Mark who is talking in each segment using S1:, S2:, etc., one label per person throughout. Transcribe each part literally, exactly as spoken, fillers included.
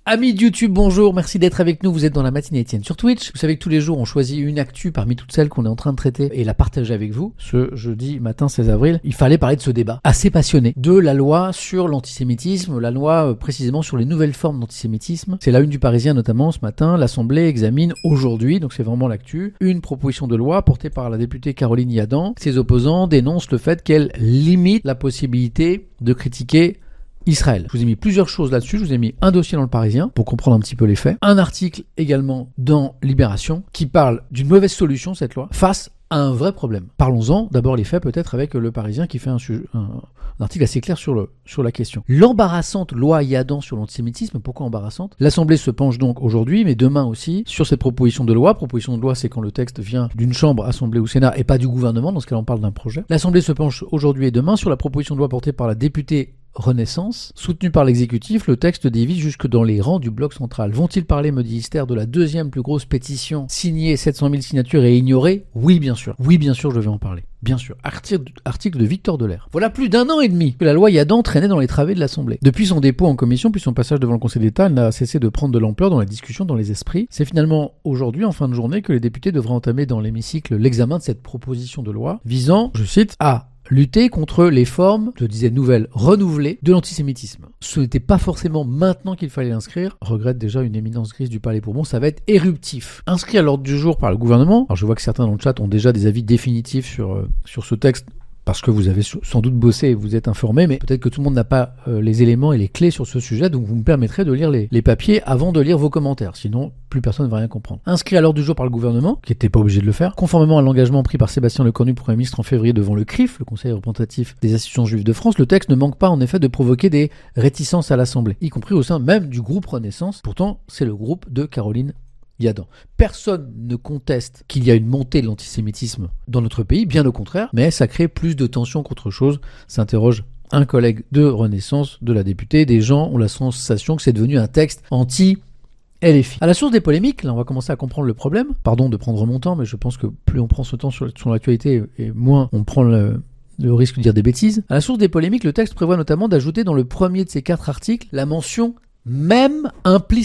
S1: Amis de YouTube, bonjour, merci d'être avec nous, vous êtes dans la matinée Étienne sur Twitch. Vous savez que tous les jours on choisit une actu parmi toutes celles qu'on est en train de traiter et la partager avec vous. Ce jeudi matin seize avril, il fallait parler de ce débat assez passionné de la loi sur l'antisémitisme, la loi euh, précisément sur les nouvelles formes d'antisémitisme. C'est la une du Parisien notamment ce matin, l'Assemblée examine aujourd'hui, donc c'est vraiment l'actu, une proposition de loi portée par la députée Caroline Yadan. Ses opposants dénoncent le fait qu'elle limite la possibilité de critiquer Israël. Je vous ai mis plusieurs choses là-dessus, je vous ai mis un dossier dans le Parisien pour comprendre un petit peu les faits, un article également dans Libération qui parle d'une mauvaise solution, cette loi, face à un vrai problème. Parlons-en d'abord les faits peut-être avec le Parisien qui fait un, sujet, un, un article assez clair sur, le, sur la question. L'embarrassante loi Yadan sur l'antisémitisme, pourquoi embarrassante ? L'Assemblée se penche donc aujourd'hui, mais demain aussi, sur cette proposition de loi. Proposition de loi, c'est quand le texte vient d'une chambre, Assemblée ou Sénat, et pas du gouvernement, dans ce cas on parle d'un projet. L'Assemblée se penche aujourd'hui et demain sur la proposition de loi portée par la députée Renaissance. Soutenu par l'exécutif, le texte divise jusque dans les rangs du bloc central. Vont-ils parler, me dit Esther, de la deuxième plus grosse pétition signée, sept cent mille signatures et ignorée ? Oui, bien sûr. Oui, bien sûr, je vais en parler. Bien sûr. Article, article de Victor Delair. Voilà plus d'un an et demi que la loi Yadan traînait dans les travées de l'Assemblée. Depuis son dépôt en commission, puis son passage devant le Conseil d'État, elle n'a cessé de prendre de l'ampleur dans la discussion, dans les esprits. C'est finalement aujourd'hui, en fin de journée, que les députés devraient entamer dans l'hémicycle l'examen de cette proposition de loi visant, je cite, à lutter contre les formes, je disais nouvelles, renouvelées de l'antisémitisme. Ce n'était pas forcément maintenant qu'il fallait l'inscrire. Regrette déjà une éminence grise du Palais Bourbon, ça va être éruptif. Inscrit à l'ordre du jour par le gouvernement. Alors je vois que certains dans le chat ont déjà des avis définitifs sur, euh, sur ce texte, parce que vous avez sans doute bossé et vous êtes informé, mais peut-être que tout le monde n'a pas euh, les éléments et les clés sur ce sujet, donc vous me permettrez de lire les, les papiers avant de lire vos commentaires, sinon plus personne ne va rien comprendre. Inscrit à l'ordre du jour par le gouvernement, qui n'était pas obligé de le faire, conformément à l'engagement pris par Sébastien Lecornu, Premier ministre en février devant le C R I F, le Conseil représentatif des institutions juives de France, le texte ne manque pas en effet de provoquer des réticences à l'Assemblée, y compris au sein même du groupe Renaissance. Pourtant, c'est le groupe de Caroline Yadan. Personne ne conteste qu'il y a une montée de l'antisémitisme dans notre pays, bien au contraire, mais ça crée plus de tensions qu'autre chose, s'interroge un collègue de Renaissance, de la députée. Des gens ont la sensation que c'est devenu un texte anti-L F I. À la source des polémiques, là on va commencer à comprendre le problème. Pardon de prendre mon temps, mais je pense que plus on prend ce temps sur, sur l'actualité, et moins on prend le... le risque de dire des bêtises. À la source des polémiques, le texte prévoit notamment d'ajouter dans le premier de ces quatre articles la mention « même implicitement ».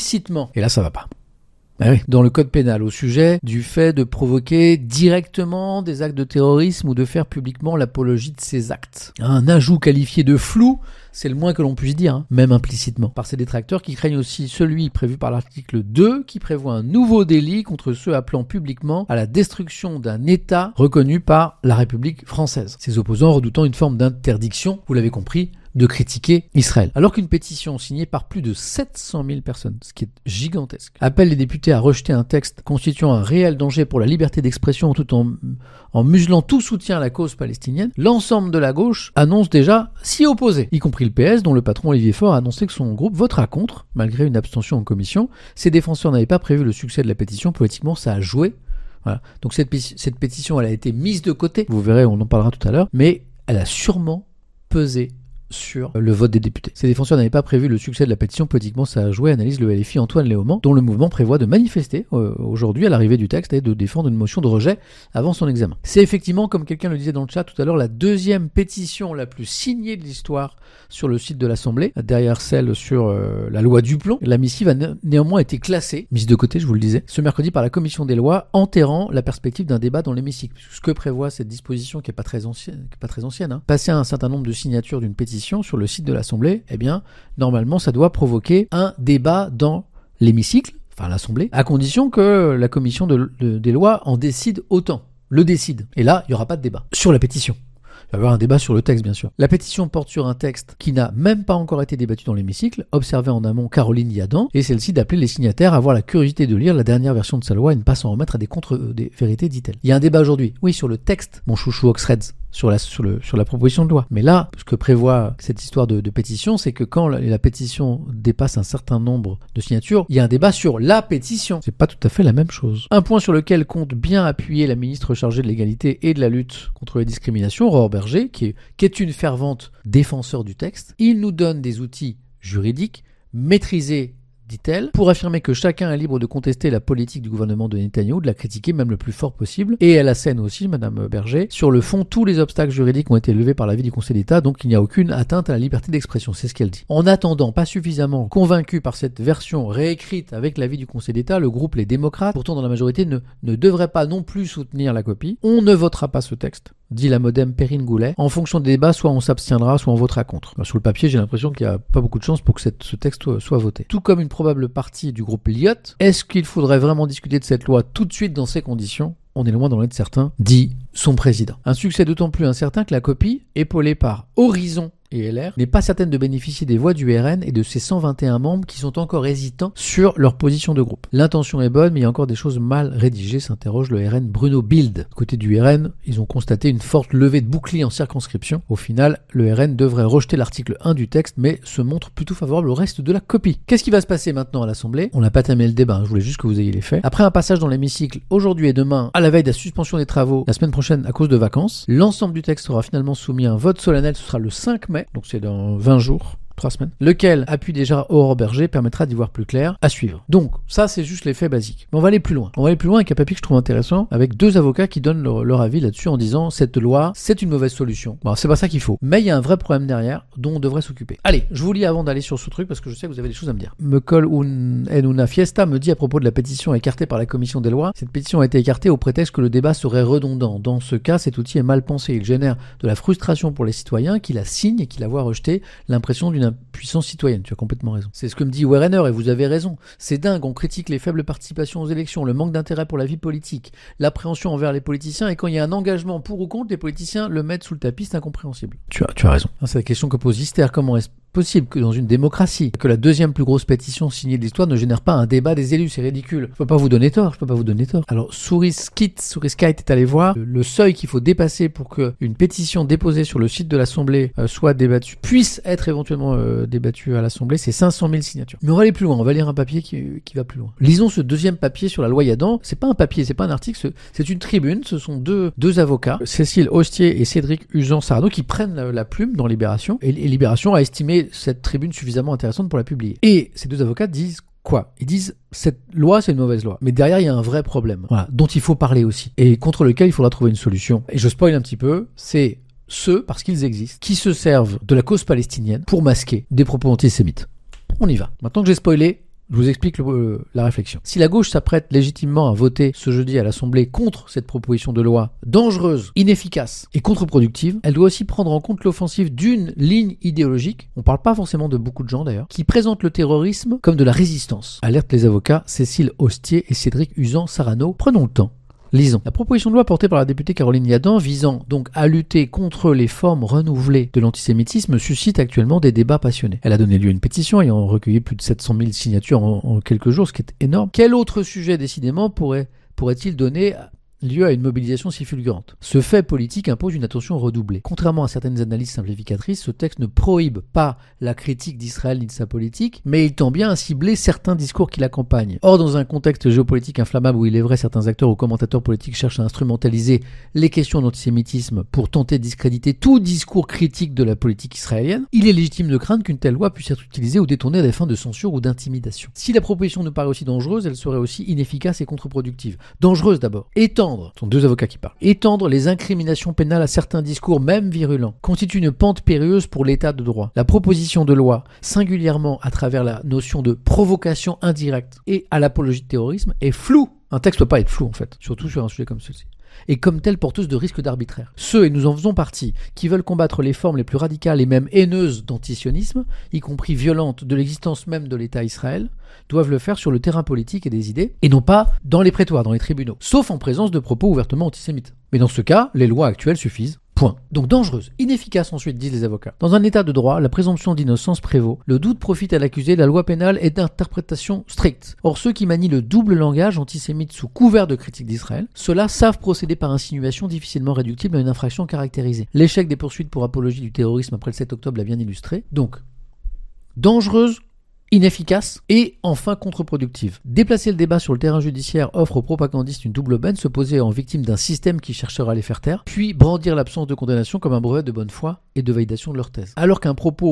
S1: Et là ça va pas. Ah oui. Dans le code pénal, au sujet du fait de provoquer directement des actes de terrorisme ou de faire publiquement l'apologie de ces actes. Un ajout qualifié de flou, c'est le moins que l'on puisse dire, hein, même implicitement, par ces détracteurs qui craignent aussi celui prévu par l'article deux, qui prévoit un nouveau délit contre ceux appelant publiquement à la destruction d'un État reconnu par la République française. Ses opposants redoutant une forme d'interdiction, vous l'avez compris, de critiquer Israël. Alors qu'une pétition signée par plus de sept cent mille personnes, ce qui est gigantesque, appelle les députés à rejeter un texte constituant un réel danger pour la liberté d'expression tout en, en muselant tout soutien à la cause palestinienne, l'ensemble de la gauche annonce déjà s'y opposer, y compris le P S, dont le patron Olivier Faure a annoncé que son groupe votera contre, malgré une abstention en commission. Ses défenseurs n'avaient pas prévu le succès de la pétition, politiquement ça a joué. Voilà. Donc cette, cette pétition, elle a été mise de côté, vous verrez, on en parlera tout à l'heure, mais elle a sûrement pesé sur le vote des députés. Ces défenseurs n'avaient pas prévu le succès de la pétition, politiquement ça a joué, analyse le L F I Antoine Léaumont, dont le mouvement prévoit de manifester euh, aujourd'hui à l'arrivée du texte et de défendre une motion de rejet avant son examen. C'est effectivement, comme quelqu'un le disait dans le chat tout à l'heure, la deuxième pétition la plus signée de l'histoire sur le site de l'Assemblée, derrière celle sur euh, la loi Duplon. La missive a né- néanmoins été classée, mise de côté je vous le disais, ce mercredi par la commission des lois, enterrant la perspective d'un débat dans l'hémicycle. Ce que prévoit cette disposition qui est pas très ancienne, qui est pas très ancienne, hein, passer un certain nombre de signatures d'une pétition sur le site de l'Assemblée, eh bien, normalement, ça doit provoquer un débat dans l'hémicycle, enfin l'Assemblée, à condition que la commission de, de, des lois en décide autant, le décide. Et là, il n'y aura pas de débat sur la pétition. Il va y avoir un débat sur le texte, bien sûr. La pétition porte sur un texte qui n'a même pas encore été débattu dans l'hémicycle, observé en amont Caroline Yadan, et celle-ci d'appeler les signataires à avoir la curiosité de lire la dernière version de sa loi et ne pas s'en remettre à des contre-vérités, dit-elle. Il y a un débat aujourd'hui, oui, sur le texte, mon chouchou Oxreds, sur la, sur, le, sur la proposition de loi. Mais là, ce que prévoit cette histoire de, de pétition, c'est que quand la, la pétition dépasse un certain nombre de signatures, il y a un débat sur la pétition. C'est pas tout à fait la même chose. Un point sur lequel compte bien appuyer la ministre chargée de l'égalité et de la lutte contre les discriminations, Aurore Bergé, qui est, qui est une fervente défenseur du texte. Il nous donne des outils juridiques maîtrisés dit-elle, pour affirmer que chacun est libre de contester la politique du gouvernement de Netanyahou, de la critiquer même le plus fort possible. Et elle assène aussi, Madame Berger, sur le fond, tous les obstacles juridiques ont été levés par l'avis du Conseil d'État, donc il n'y a aucune atteinte à la liberté d'expression, c'est ce qu'elle dit. En attendant, pas suffisamment convaincu par cette version réécrite avec l'avis du Conseil d'État, le groupe Les Démocrates, pourtant dans la majorité, ne, ne devrait pas non plus soutenir la copie. On ne votera pas ce texte, dit la modem Perrine Goulet. En fonction des débats, soit on s'abstiendra, soit on votera contre. Alors, sur le papier, j'ai l'impression qu'il n'y a pas beaucoup de chance pour que cette, ce texte soit, soit voté. Tout comme une probable partie du groupe Lyot, est-ce qu'il faudrait vraiment discuter de cette loi tout de suite dans ces conditions ? On est loin d'en être certain, dit son président. Un succès d'autant plus incertain que la copie, épaulée par Horizon et L R, n'est pas certaine de bénéficier des voix du R N et de ses cent vingt et un membres qui sont encore hésitants sur leur position de groupe. L'intention est bonne, mais il y a encore des choses mal rédigées, s'interroge le R N Bruno Bild. Côté du R N, ils ont constaté une forte levée de boucliers en circonscription. Au final, le R N devrait rejeter l'article un du texte, mais se montre plutôt favorable au reste de la copie. Qu'est-ce qui va se passer maintenant à l'Assemblée ? On n'a pas tamé le débat, hein, je voulais juste que vous ayez les faits. Après un passage dans l'hémicycle aujourd'hui et demain, à la veille de la suspension des travaux, la semaine prochaine à cause de vacances, l'ensemble du texte sera finalement soumis à un vote solennel, ce sera le cinq mai, donc c'est dans vingt jours. Trois semaines, lequel appuie déjà Aurore Berger permettra d'y voir plus clair à suivre. Donc, ça c'est juste les faits basiques. Mais on va aller plus loin. On va aller plus loin avec un papier que je trouve intéressant, avec deux avocats qui donnent leur, leur avis là-dessus en disant cette loi, c'est une mauvaise solution. Bon, c'est pas ça qu'il faut. Mais il y a un vrai problème derrière dont on devrait s'occuper. Allez, je vous lis avant d'aller sur ce truc parce que je sais que vous avez des choses à me dire. Mekol Enuna Fiesta me dit à propos de la pétition écartée par la commission des lois, cette pétition a été écartée au prétexte que le débat serait redondant. Dans ce cas, cet outil est mal pensé. Il génère de la frustration pour les citoyens qui la signent et qui la voient rejeter, l'impression d'une impuissance citoyenne. Tu as complètement raison. C'est ce que me dit Werner et vous avez raison. C'est dingue, on critique les faibles participations aux élections, le manque d'intérêt pour la vie politique, l'appréhension envers les politiciens et quand il y a un engagement pour ou contre, les politiciens le mettent sous le tapis, c'est incompréhensible. Tu as, tu as raison. C'est la question que pose Ister. Comment est-ce possible que dans une démocratie, que la deuxième plus grosse pétition signée de l'histoire ne génère pas un débat des élus? C'est ridicule. Je peux pas vous donner tort, je peux pas vous donner tort. Alors, Souriskit, Souriskite est allé voir le, le seuil qu'il faut dépasser pour qu'une pétition déposée sur le site de l'Assemblée euh, soit débattue, puisse être éventuellement euh, débattue à l'Assemblée, c'est cinq cent mille signatures. Mais on va aller plus loin, on va lire un papier qui, qui va plus loin. Lisons ce deuxième papier sur la loi Yadan. C'est pas un papier, c'est pas un article, c'est une tribune, ce sont deux, deux avocats, Cécile Hostier et Cédric Usan-Sarano, qui prennent la, la plume dans Libération, et, et Libération a estimé cette tribune suffisamment intéressante pour la publier. Et ces deux avocats disent quoi? Ils disent cette loi c'est une mauvaise loi, mais derrière il y a un vrai problème, voilà, dont il faut parler aussi, et contre lequel il faudra trouver une solution. Et je spoil un petit peu, c'est ceux, parce qu'ils existent, qui se servent de la cause palestinienne pour masquer des propos antisémites. On y va. Maintenant que j'ai spoilé, je vous explique le, euh, la réflexion. Si la gauche s'apprête légitimement à voter ce jeudi à l'Assemblée contre cette proposition de loi dangereuse, inefficace et contre-productive, elle doit aussi prendre en compte l'offensive d'une ligne idéologique, on parle pas forcément de beaucoup de gens d'ailleurs, qui présente le terrorisme comme de la résistance. Alerte les avocats Cécile Hostier et Cédric Usan-Sarano. Prenons le temps. Lisons. La proposition de loi portée par la députée Caroline Yadan visant donc à lutter contre les formes renouvelées de l'antisémitisme suscite actuellement des débats passionnés. Elle a donné lieu à une pétition ayant recueilli plus de sept cent mille signatures en, en quelques jours, ce qui est énorme. Quel autre sujet décidément pourrait, pourrait-il donner lieu à une mobilisation si fulgurante? Ce fait politique impose une attention redoublée. Contrairement à certaines analyses simplificatrices, ce texte ne prohibe pas la critique d'Israël ni de sa politique, mais il tend bien à cibler certains discours qui l'accompagnent. Or, dans un contexte géopolitique inflammable où il est vrai certains acteurs ou commentateurs politiques cherchent à instrumentaliser les questions d'antisémitisme pour tenter de discréditer tout discours critique de la politique israélienne, il est légitime de craindre qu'une telle loi puisse être utilisée ou détournée à des fins de censure ou d'intimidation. Si la proposition nous paraît aussi dangereuse, elle serait aussi inefficace et contre-productive. Dangereuse d'abord. Étendre Ce sont deux avocats qui parlent. Étendre les incriminations pénales à certains discours, même virulents, constitue une pente périlleuse pour l'état de droit. La proposition de loi, singulièrement à travers la notion de provocation indirecte et à l'apologie de terrorisme, est floue. Un texte ne peut pas être flou en fait, surtout sur un sujet comme celui-ci. Et comme telle porteuse de risques d'arbitraire. Ceux, et nous en faisons partie, qui veulent combattre les formes les plus radicales et même haineuses d'antisionisme, y compris violentes de l'existence même de l'État Israël, doivent le faire sur le terrain politique et des idées, et non pas dans les prétoires, dans les tribunaux, sauf en présence de propos ouvertement antisémites. Mais dans ce cas, les lois actuelles suffisent. Point. Donc dangereuse, inefficace ensuite, disent les avocats. Dans un état de droit, la présomption d'innocence prévaut, le doute profite à l'accusé, la loi pénale est d'interprétation stricte. Or ceux qui manient le double langage antisémite sous couvert de critique d'Israël, ceux-là savent procéder par insinuation difficilement réductible à une infraction caractérisée. L'échec des poursuites pour apologie du terrorisme après le sept octobre l'a bien illustré. Donc, dangereuse, inefficace et enfin contre-productive. Déplacer le débat sur le terrain judiciaire offre aux propagandistes une double aubaine, se poser en victime d'un système qui cherchera à les faire taire, puis brandir l'absence de condamnation comme un brevet de bonne foi et de validation de leur thèse. Alors qu'un propos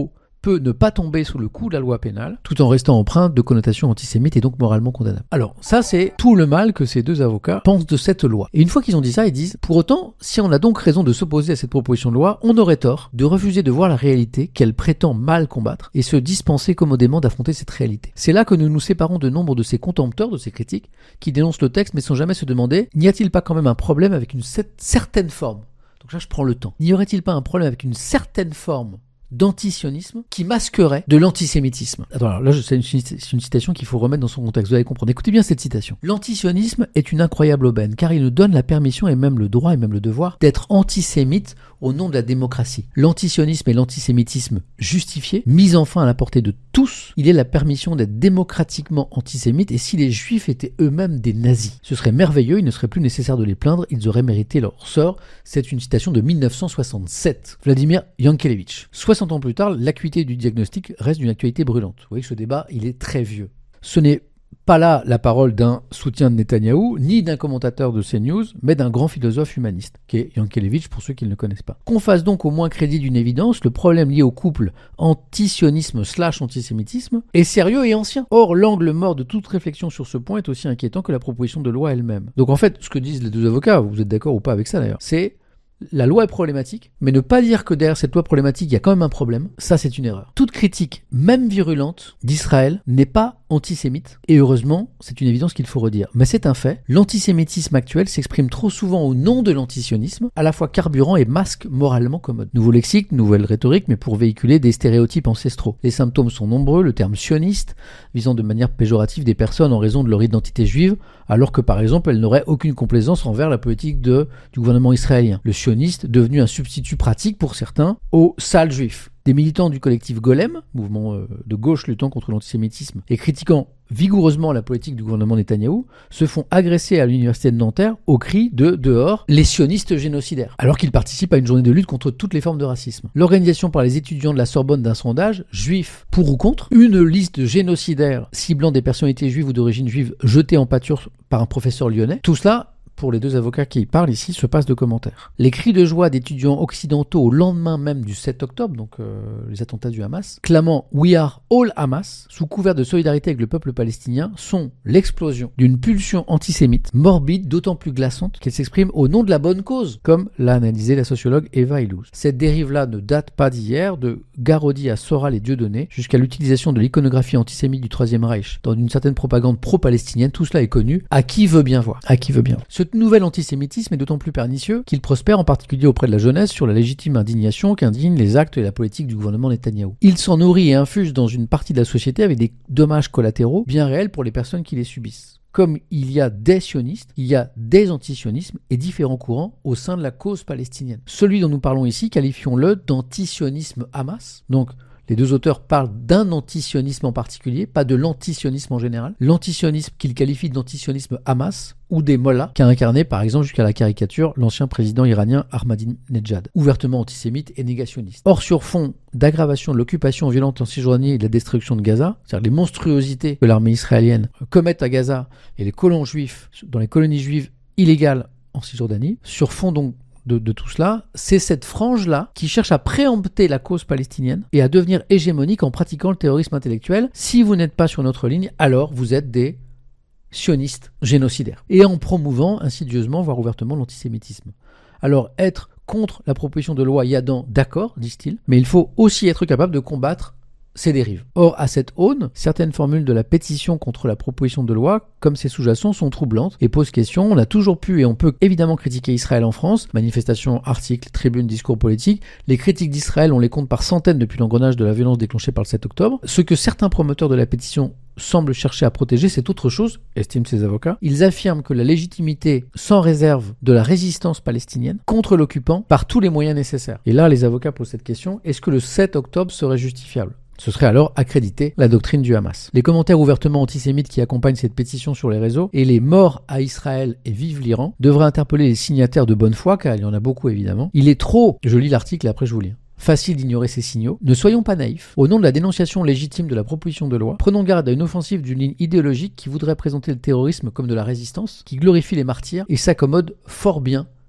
S1: peut ne pas tomber sous le coup de la loi pénale, tout en restant empreinte de connotations antisémites et donc moralement condamnable. Alors, ça c'est tout le mal que ces deux avocats pensent de cette loi. Et une fois qu'ils ont dit ça, ils disent, pour autant, si on a donc raison de s'opposer à cette proposition de loi, on aurait tort de refuser de voir la réalité qu'elle prétend mal combattre et se dispenser commodément d'affronter cette réalité. C'est là que nous nous séparons de nombre de ces contempteurs, de ces critiques, qui dénoncent le texte mais sans jamais se demander, n'y a-t-il pas quand même un problème avec une certaine forme? Donc là, je prends le temps. N'y aurait-il pas un problème avec une certaine forme d'antisionisme qui masquerait de l'antisémitisme? Attends, alors là, c'est une, c'est une citation qu'il faut remettre dans son contexte. Vous allez comprendre. Écoutez bien cette citation. L'antisionisme est une incroyable aubaine, car il nous donne la permission et même le droit et même le devoir d'être antisémite au nom de la démocratie. L'antisionisme et l'antisémitisme justifiés, mis enfin à la portée de tous, il est la permission d'être démocratiquement antisémite, et si les juifs étaient eux-mêmes des nazis, ce serait merveilleux, il ne serait plus nécessaire de les plaindre, ils auraient mérité leur sort. C'est une citation de mille neuf cent soixante-sept. Vladimir Yankelevitch. soixante ans plus tard, l'acuité du diagnostic reste d'une actualité brûlante. Vous voyez que ce débat, il est très vieux. Ce n'est pas là la parole d'un soutien de Netanyahou, ni d'un commentateur de CNews, mais d'un grand philosophe humaniste, qui est Yankelevitch, pour ceux qui ne le connaissent pas. Qu'on fasse donc au moins crédit d'une évidence, le problème lié au couple antisionisme slash antisémitisme est sérieux et ancien. Or, l'angle mort de toute réflexion sur ce point est aussi inquiétant que la proposition de loi elle-même. Donc en fait, ce que disent les deux avocats, vous êtes d'accord ou pas avec ça d'ailleurs, c'est la loi est problématique, mais ne pas dire que derrière cette loi problématique, il y a quand même un problème, ça c'est une erreur. Toute critique, même virulente, d'Israël n'est pas antisémite, et heureusement, c'est une évidence qu'il faut redire. Mais c'est un fait, l'antisémitisme actuel s'exprime trop souvent au nom de l'antisionisme, à la fois carburant et masque moralement commode. Nouveau lexique, nouvelle rhétorique, mais pour véhiculer des stéréotypes ancestraux. Les symptômes sont nombreux, le terme sioniste, visant de manière péjorative des personnes en raison de leur identité juive, alors que par exemple, elles n'auraient aucune complaisance envers la politique de, du gouvernement israélien. Le sioniste, devenu un substitut pratique pour certains, au sale juif. Des militants du collectif Golem, mouvement de gauche luttant contre l'antisémitisme et critiquant vigoureusement la politique du gouvernement Netanyahou, se font agresser à l'université de Nanterre au cri de « dehors les sionistes génocidaires », alors qu'ils participent à une journée de lutte contre toutes les formes de racisme. L'organisation par les étudiants de la Sorbonne d'un sondage, juifs pour ou contre, une liste génocidaire ciblant des personnalités juives ou d'origine juive jetées en pâture par un professeur lyonnais, tout cela, pour les deux avocats qui y parlent ici, se passe de commentaires. Les cris de joie d'étudiants occidentaux au lendemain même du sept octobre, donc euh, les attentats du Hamas, clamant « We are all Hamas » sous couvert de solidarité avec le peuple palestinien, sont l'explosion d'une pulsion antisémite morbide, d'autant plus glaçante qu'elle s'exprime au nom de la bonne cause, comme l'a analysé la sociologue Eva Illouz. Cette dérive-là ne date pas d'hier, de Garodi à Soral et Dieudonné, jusqu'à l'utilisation de l'iconographie antisémite du Troisième Reich dans une certaine propagande pro-palestinienne, tout cela est connu. À qui veut bien voir ? À qui veut bien voir. Ce nouvel antisémitisme est d'autant plus pernicieux qu'il prospère en particulier auprès de la jeunesse sur la légitime indignation qu'indignent les actes et la politique du gouvernement Netanyahou. Il s'en nourrit et infuse dans une partie de la société avec des dommages collatéraux bien réels pour les personnes qui les subissent. Comme il y a des sionistes, il y a des antisionismes et différents courants au sein de la cause palestinienne. Celui dont nous parlons ici, qualifions-le d'antisionisme Hamas. Donc, les deux auteurs parlent d'un antisionisme en particulier, pas de l'antisionisme en général. L'antisionisme qu'ils qualifient d'antisionisme Hamas, ou des mollahs, qu'a incarné par exemple jusqu'à la caricature l'ancien président iranien Ahmadinejad, ouvertement antisémite et négationniste. Or, sur fond d'aggravation de l'occupation violente en Cisjordanie et de la destruction de Gaza, c'est-à-dire les monstruosités que l'armée israélienne commet à Gaza et les colons juifs dans les colonies juives illégales en Cisjordanie, sur fond donc De, de tout cela, c'est cette frange-là qui cherche à préempter la cause palestinienne et à devenir hégémonique en pratiquant le terrorisme intellectuel. Si vous n'êtes pas sur notre ligne, alors vous êtes des sionistes génocidaires. Et en promouvant insidieusement, voire ouvertement, l'antisémitisme. Alors, être contre la proposition de loi Yadan, d'accord, disent-ils, mais il faut aussi être capable de combattre ces dérives. Or, à cette aune, certaines formules de la pétition contre la proposition de loi, comme ses sous-jacents, sont troublantes et posent question. On a toujours pu et on peut évidemment critiquer Israël en France, manifestations, articles, tribunes, discours politiques. Les critiques d'Israël, on les compte par centaines depuis l'engrenage de la violence déclenchée par le sept octobre. Ce que certains promoteurs de la pétition semblent chercher à protéger, c'est autre chose, estiment ces avocats. Ils affirment que la légitimité sans réserve de la résistance palestinienne contre l'occupant par tous les moyens nécessaires. Et là, les avocats posent cette question, est-ce que le sept octobre serait justifiable ? Ce serait alors accréditer la doctrine du Hamas. Les commentaires ouvertement antisémites qui accompagnent cette pétition sur les réseaux et les morts à Israël et vive l'Iran devraient interpeller les signataires de bonne foi, car il y en a beaucoup évidemment. Il est trop, je lis l'article et après je vous lis, facile d'ignorer ces signaux. Ne soyons pas naïfs. Au nom de la dénonciation légitime de la proposition de loi, prenons garde à une offensive d'une ligne idéologique qui voudrait présenter le terrorisme comme de la résistance, qui glorifie les martyrs et s'accommode fort bien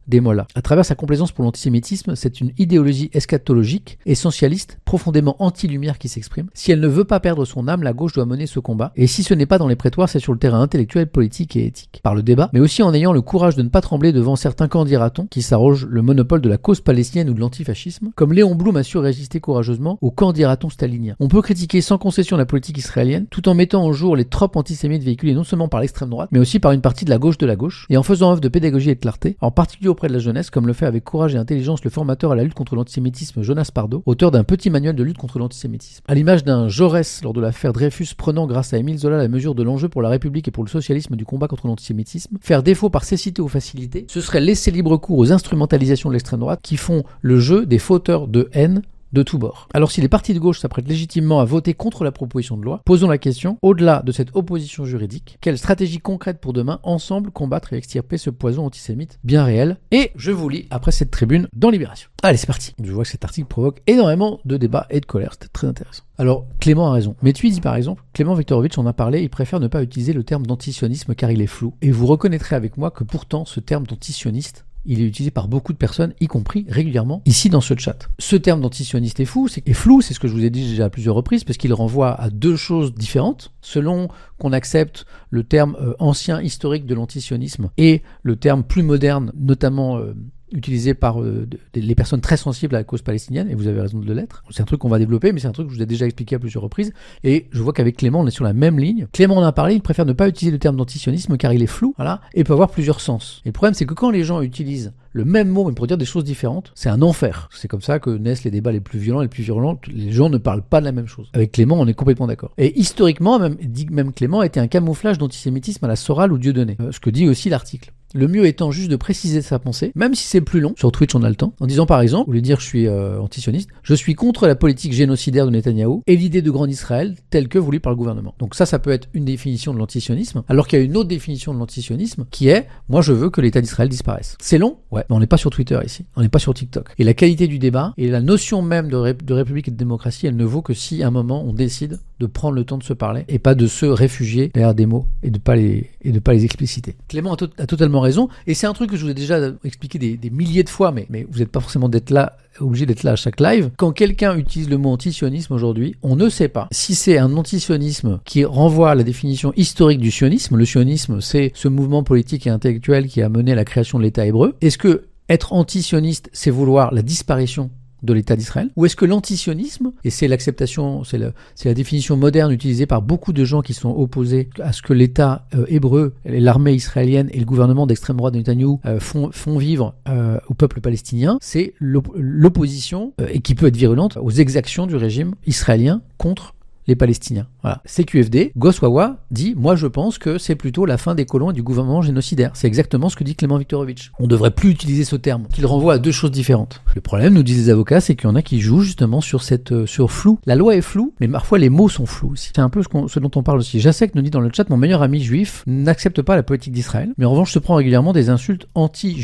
S1: des mollahs. À travers sa complaisance pour l'antisémitisme, c'est une idéologie eschatologique, essentialiste, profondément anti-lumière qui s'exprime. Si elle ne veut pas perdre son âme, la gauche doit mener ce combat. Et si ce n'est pas dans les prétoires, c'est sur le terrain intellectuel, politique et éthique. Par le débat, mais aussi en ayant le courage de ne pas trembler devant certains candidatons qui s'arrogent le monopole de la cause palestinienne ou de l'antifascisme, comme Léon Blum a su résister courageusement aux candidatons staliniens. On peut critiquer sans concession la politique israélienne, tout en mettant au jour les tropes antisémites véhiculées non seulement par l'extrême droite, mais aussi par une partie de la gauche de la gauche, et en faisant œuvre de pédagogie et de clarté, en particulier auprès de la jeunesse, comme le fait avec courage et intelligence le formateur à la lutte contre l'antisémitisme Jonas Pardo, auteur d'un petit manuel de lutte contre l'antisémitisme. À l'image d'un Jaurès lors de l'affaire Dreyfus, prenant grâce à Émile Zola la mesure de l'enjeu pour la République et pour le socialisme du combat contre l'antisémitisme, faire défaut par cécité ou facilité, ce serait laisser libre cours aux instrumentalisations de l'extrême droite qui font le jeu des fauteurs de haine de tous bords. Alors si les partis de gauche s'apprêtent légitimement à voter contre la proposition de loi, posons la question, au-delà de cette opposition juridique, quelle stratégie concrète pour demain, ensemble, combattre et extirper ce poison antisémite bien réel? Et je vous lis après cette tribune dans Libération. Allez, c'est parti. Je vois que cet article provoque énormément de débats et de colère, c'était très intéressant. Alors, Clément a raison. Métuis dit par exemple, Clément Viktorovitch en a parlé, il préfère ne pas utiliser le terme d'antisionisme car il est flou. Et vous reconnaîtrez avec moi que pourtant ce terme d'antisioniste, il est utilisé par beaucoup de personnes, y compris régulièrement ici dans ce chat. Ce terme d'antisioniste est fou, c'est, est flou, c'est ce que je vous ai dit déjà à plusieurs reprises, parce qu'il renvoie à deux choses différentes. Selon qu'on accepte le terme euh, ancien historique de l'antisionisme et le terme plus moderne, notamment euh, utilisé par euh, de, les personnes très sensibles à la cause palestinienne, et vous avez raison de l'être. C'est un truc qu'on va développer, mais c'est un truc que je vous ai déjà expliqué à plusieurs reprises, et je vois qu'avec Clément, on est sur la même ligne. Clément en a parlé, il préfère ne pas utiliser le terme d'antisionisme car il est flou, voilà, et peut avoir plusieurs sens. Et le problème, c'est que quand les gens utilisent le même mot, mais pour dire des choses différentes, c'est un enfer. C'est comme ça que naissent les débats les plus violents, les plus virulents. Les gens ne parlent pas de la même chose. Avec Clément, on est complètement d'accord. Et historiquement, même, dit même Clément, a été un camouflage d'antisémitisme à la Soral ou Dieudonné. Euh, ce que dit aussi l'article. Le mieux étant juste de préciser sa pensée, même si c'est plus long, sur Twitch on a le temps, en disant par exemple, au lieu de dire je suis euh, antisioniste, je suis contre la politique génocidaire de Netanyahou et l'idée de grand Israël telle que voulue par le gouvernement. Donc ça, ça peut être une définition de l'antisionisme, alors qu'il y a une autre définition de l'antisionisme qui est, moi je veux que l'État d'Israël disparaisse. C'est long, ouais, mais on n'est pas sur Twitter ici, on n'est pas sur TikTok. Et la qualité du débat et la notion même de, ré- de république et de démocratie, elle ne vaut que si à un moment on décide de prendre le temps de se parler et pas de se réfugier derrière des mots et de pas les et de pas les expliciter. Clément a, to- a totalement raison, et c'est un truc que je vous ai déjà expliqué des, des milliers de fois, mais, mais vous n'êtes pas forcément d'être là, obligé d'être là à chaque live. Quand quelqu'un utilise le mot antisionisme aujourd'hui, on ne sait pas si c'est un antisionisme qui renvoie à la définition historique du sionisme. Le sionisme, c'est ce mouvement politique et intellectuel qui a mené à la création de l'État hébreu. Est-ce que être antisioniste, c'est vouloir la disparition de l'État d'Israël? Ou est-ce que l'antisionisme, et c'est l'acceptation, c'est, le, c'est la définition moderne utilisée par beaucoup de gens qui sont opposés à ce que l'État euh, hébreu, l'armée israélienne et le gouvernement d'extrême droite de Netanyahou euh, font, font vivre euh, au peuple palestinien, c'est l'op- l'opposition, euh, et qui peut être virulente, aux exactions du régime israélien contre les Palestiniens. Voilà. C Q F D, Goswawa dit « Moi je pense que c'est plutôt la fin des colons et du gouvernement génocidaire ». C'est exactement ce que dit Clément Viktorovitch. On ne devrait plus utiliser ce terme, qu'il renvoie à deux choses différentes. Le problème, nous disent les avocats, c'est qu'il y en a qui jouent justement sur cette euh, sur flou. La loi est floue, mais parfois les mots sont flous aussi. C'est un peu ce, qu'on, ce dont on parle aussi. Jacek nous dit dans le chat « Mon meilleur ami juif n'accepte pas la politique d'Israël, mais en revanche se prend régulièrement des insultes anti-juifs ».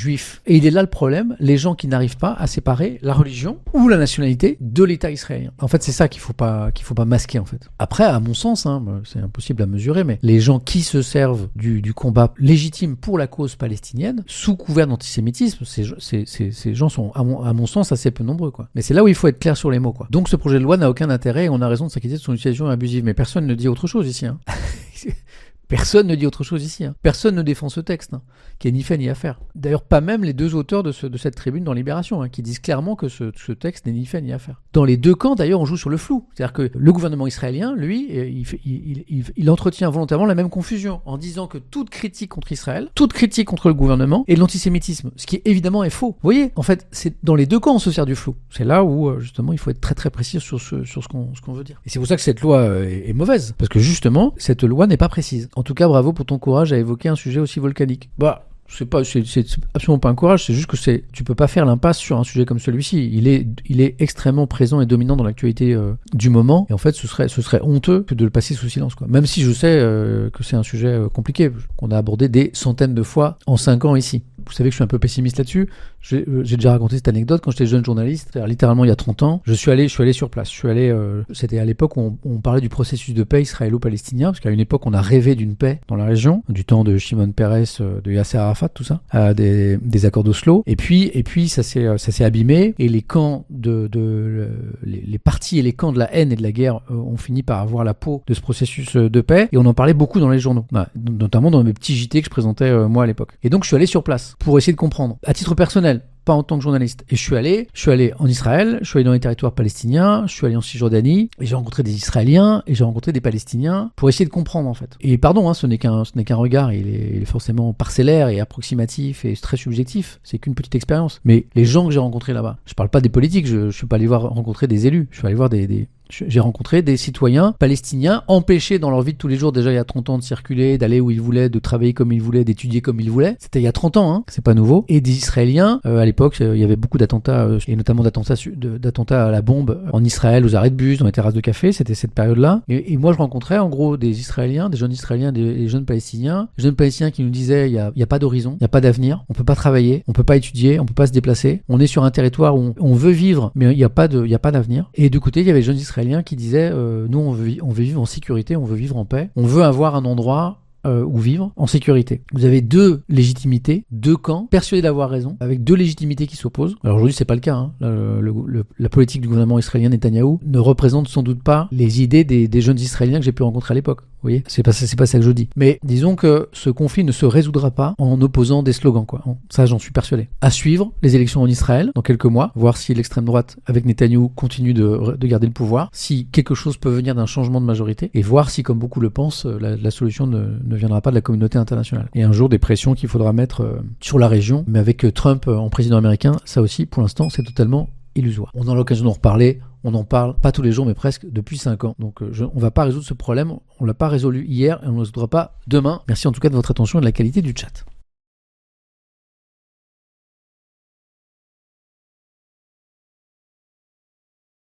S1: Et il est là le problème, les gens qui n'arrivent pas à séparer la religion ou la nationalité de l'État israélien. En fait, c'est ça qu'il faut pas qu'il faut pas masquer en fait. Après, à mon sens, hein, c'est impossible à mesurer, mais les gens qui se servent du, du combat légitime pour la cause palestinienne, sous couvert d'antisémitisme, ces, ces, ces, ces gens sont, à mon, à mon sens, assez peu nombreux, quoi. Mais c'est là où il faut être clair sur les mots, quoi. Donc ce projet de loi n'a aucun intérêt et on a raison de s'inquiéter de son utilisation abusive. Mais personne ne dit autre chose ici, hein. Personne ne dit autre chose ici. Hein. Personne ne défend ce texte, hein, qui est ni fait ni à faire. D'ailleurs, pas même les deux auteurs de, ce, de cette tribune dans Libération, hein, qui disent clairement que ce, ce texte n'est ni fait ni à faire. Dans les deux camps, d'ailleurs, on joue sur le flou. C'est-à-dire que le gouvernement israélien, lui, il, fait, il, il, il entretient volontairement la même confusion en disant que toute critique contre Israël, toute critique contre le gouvernement est de l'antisémitisme, ce qui évidemment est faux. Vous voyez, en fait, c'est dans les deux camps on se sert du flou. C'est là où, justement, il faut être très très précis sur ce, sur ce qu'on, ce qu'on veut dire. Et c'est pour ça que cette loi est, est mauvaise, parce que justement, cette loi n'est pas précise. En tout cas, bravo pour ton courage à évoquer un sujet aussi volcanique. Bah, c'est pas, c'est, c'est absolument pas un courage, c'est juste que c'est, tu peux pas faire l'impasse sur un sujet comme celui-ci. Il est, il est extrêmement présent et dominant dans l'actualité euh, du moment. Et en fait, ce serait, ce serait honteux que de le passer sous silence, quoi. Même si je sais euh, que c'est un sujet euh, compliqué, qu'on a abordé des centaines de fois en cinq ans ici. vous savez que je suis un peu pessimiste là-dessus. J'ai, euh, j'ai déjà raconté cette anecdote quand j'étais jeune journaliste, c'est-à-dire littéralement il y a trente ans. Je suis allé, je suis allé sur place. Je suis allé, euh, c'était à l'époque où on, on parlait du processus de paix israélo-palestinien, parce qu'à une époque on a rêvé d'une paix dans la région, du temps de Shimon Peres, euh, de Yasser Arafat, tout ça, euh, des, des accords d'Oslo. Et puis, et puis ça s'est, ça s'est abîmé et les camps de, de le, les, les partis et les camps de la haine et de la guerre euh, ont fini par avoir la peau de ce processus de paix. Et on en parlait beaucoup dans les journaux, ouais, notamment dans mes petits J T que je présentais euh, moi à l'époque. Et donc je suis allé sur place pour essayer de comprendre, à titre personnel, pas en tant que journaliste. Et je suis allé, je suis allé en Israël, je suis allé dans les territoires palestiniens, je suis allé en Cisjordanie, et j'ai rencontré des Israéliens, et j'ai rencontré des Palestiniens, pour essayer de comprendre en fait. Et pardon, hein, ce n'est qu'un, ce n'est qu'un regard, il est, il est forcément parcellaire et approximatif et très subjectif. C'est qu'une petite expérience. Mais les gens que j'ai rencontrés là-bas, je parle pas des politiques, je, je suis pas allé voir rencontrer des élus, je suis allé voir des, des j'ai rencontré des citoyens palestiniens empêchés dans leur vie de tous les jours, déjà il y a trente ans, de circuler, d'aller où ils voulaient, de travailler comme ils voulaient, d'étudier comme ils voulaient. C'était il y a trente ans, hein, c'est pas nouveau. Et des Israéliens, euh, à l'époque, euh, il y avait beaucoup d'attentats, euh, et notamment d'attentats, de, d'attentats à la bombe en Israël, aux arrêts de bus, dans les terrasses de café, c'était cette période-là. Et, et moi je rencontrais en gros des Israéliens, des jeunes Israéliens, des, des jeunes Palestiniens, des jeunes Palestiniens qui nous disaient il y a, il y a pas d'horizon, il y a pas d'avenir, on peut pas travailler, on peut pas étudier, on peut pas se déplacer, on est sur un territoire où on, on veut vivre, mais il y a pas de, il y a pas d'avenir. Et du côté, il y avait des jeunes Israéliens qui disaient Euh, nous on veut, on veut vivre en sécurité, on veut vivre en paix, on veut avoir un endroit euh, où vivre en sécurité. Vous avez deux légitimités, deux camps, persuadés d'avoir raison, avec deux légitimités qui s'opposent. Alors aujourd'hui c'est pas le cas, hein. le, le, le, la politique du gouvernement israélien Netanyahou ne représente sans doute pas les idées des, des jeunes Israéliens que j'ai pu rencontrer à l'époque. Vous voyez, c'est pas, c'est pas ça que je dis. Mais disons que ce conflit ne se résoudra pas en opposant des slogans, quoi. Ça, j'en suis persuadé. À suivre les élections en Israël dans quelques mois, voir si l'extrême droite avec Netanyahou continue de, de garder le pouvoir, si quelque chose peut venir d'un changement de majorité, et voir si, comme beaucoup le pensent, la, la solution ne, ne viendra pas de la communauté internationale. Et un jour, des pressions qu'il faudra mettre euh, sur la région, mais avec Trump en président américain, ça aussi, pour l'instant, c'est totalement illusoire. On a l'occasion d'en reparler. On en parle, pas tous les jours, mais presque depuis cinq ans. Donc je, on va pas résoudre ce problème, on l'a pas résolu hier et on ne le résoudra pas demain. Merci en tout cas de votre attention et de la qualité du chat.